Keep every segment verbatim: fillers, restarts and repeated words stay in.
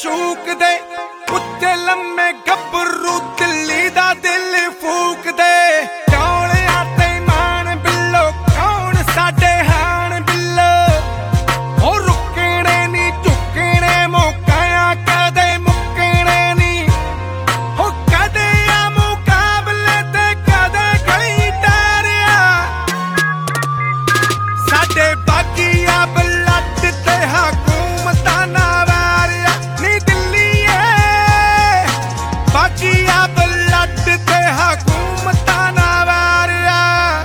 ਮਸ਼ੂਕ ਦੇ ਉੱਤੇ ਲੰਮੇ ਗੱਭਰੂ ਦਿੱਲੀ ਦਾ ਦਿਲ ਫੂਕਦੇ ਚੌਲਿਆਂ ਤੇ ਮਾਣ ਬਿੱਲੋ ਕੌਣ ਸਾਡੇ ਹਾਣ ਬਿੱਲੋ ਉਹ ਰੁਕਣੇ ਨੀ ਝੁਕਣੇ ਮੌਕਿਆਂ ਕਦੇ ਮੁੱਕਣੇ ਨੀ ਉਹ ਕਦੇ ਆ ਮੁਕਾਬਲੇ ਤੇ ਕਦੇ ਗਲੀ ਟਾਰਿਆ ਸਾਡੇ ਬਾਗੀਆ ਬਲੱਡ ਤੇ ਹਕੂਮਤਾਂ ਨਾ ਵਾਰਿਆ ਨੀ ਦਿੱਲੀਏ ਬਾਗੀਆ ਬਲੱਡ ਤੇ ਹਕੂਮਤਾਂ ਨਾ ਵਾਰਿਆ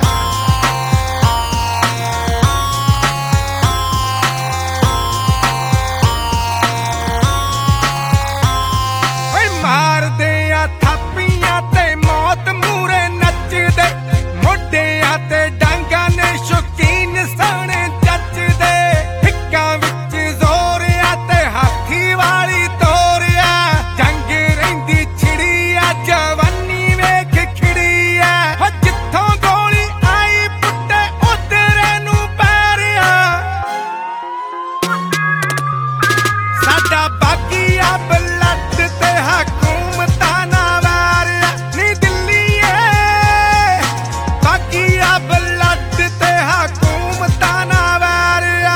ਓਏ ਮਾਰਦੇ ਆ ਥਾਪੀਆਂ ਤੇ ਮੌਤ ਮੂਰੇ ਨੱਚਦੇ ਮੋਢਿਆਂ ਤੇ ਡਾਂਗਾਂ ਨੇ ਸ਼ੌਕੀਨ ਸੋਹਣੇ ਜੱਜਦੇ ਹਿੱਕਾਂ ਵਿੱਚ ਜ਼ੋਰ ਆ ਤੇ ਹਾਥੀ ਵਾਲੀ ਤੋਰਿਆ ਜੰਗ ਰਹਿੰਦੀ ਛਿੜੀ ਆ ਜਵਾਨੀ ਵੇਖ ਖਿੜੀ ਆ ਹੋ ਜਿੱਥੋਂ ਗੋਲੀ ਆਈ ਪੁੱਟੇ ਉਧਰੇ ਨੂੰ ਪੈਰਿਆ ਸਾਡਾ ਬਾਗੀਆ ਬਲੱਡ ਤੇ ਹਕੂਮਤਾਂ ਨਾ ਵਾਰਿਆ ਨੀ ਦਿੱਲੀਏ ਬਾਗੀਆ ਬਲੱਡ ਤੇ ਹਕੂਮਤਾਂ ਨਾ ਵਾਰਿਆ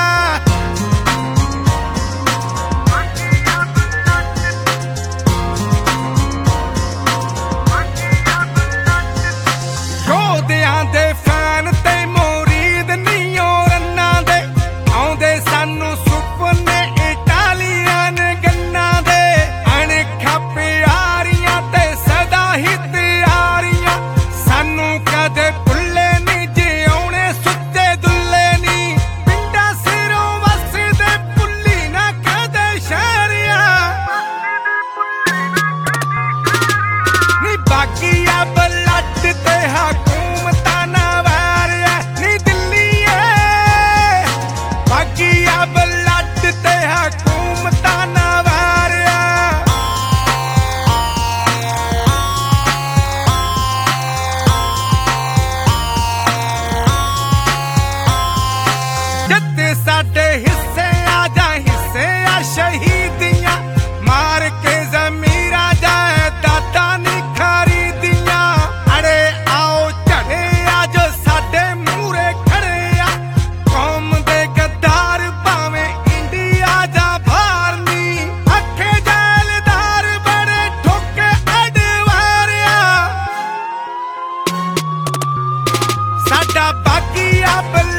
ਯੋਧਿਆਂ ਦੇ ਫੈਨ ਤੇ ਮੁਰੀਦ ਨੀ ਓ ਰੰਨਾਂ ਦੇ ਆਉਂਦੇ ਸਾਨੂੰ ਸੁਪਨੇ ਇਟਾਲੀਅਨ ਗੰਨਾਂ ਦੇ ਅਣਖਾਂ ਪਿਆਰੀਆਂ ਤੇ ਸਦਾ ਹੀ ਤਿਆਰੀਆਂ ਸਾਨੂੰ ਕਦੇ ਭੁੱਲੇ ਨੀ ਜਿਉਣੇ ਸੁੱਤੇ ਦੁੱਲੇ ਨੀ ਪਿੰਡਾਂ ਸਿਰੋਂ ਵਸਦੇ ਭੁੱਲੀ ਨਾ ਕਦੇ ਸ਼ਹਿਰਿਆ ਨੀ ਬਾਗੀਆ ਬਲੱਡ ਤੇ ਹਕੂਮਤਾਂ ਨਾ ਵਾਰਿਆ ਨੀ ਦਿੱਲੀਏ ਬਾਗੀਆ ਬਲੱਡ ਤੇ ਹਕੂਮਤਾਂ ਨਾ ਵਾਰਿਆ ਜਿੱਤੇ ਸਾਡੇ ਹਿੱਸੇ ਆ ਜਾਂ ਹਿੱਸੇ ਆ ਸ਼ਹੀਦੀਆਂ ਮਾਰ ਕੇ ਜ਼ਮੀਰਾਂ ਜਾਇਦਾਦਾਂ ਨੀ ਖਰੀਦੀਆਂ ਅੜੇ ਆਓ ਝੜੇ ਆ ਜੋ ਸਾਡੇ ਮੂਹਰੇ ਖੜੇ ਆ ਕੌਮ ਦੇ ਗੱਦਾਰ ਭਾਵੇਂ ਇੰਡੀਆ ਜਾਂ ਬਾਹਰ ਨੀ ਅੱਖੇ ਜੈਲਦਾਰ ਬੜੇ ਠੋਕੇ ਅਡਵਾਰਿਆ ਸਾਡਾ ਬਾਗੀਆ ਬਲੱਡ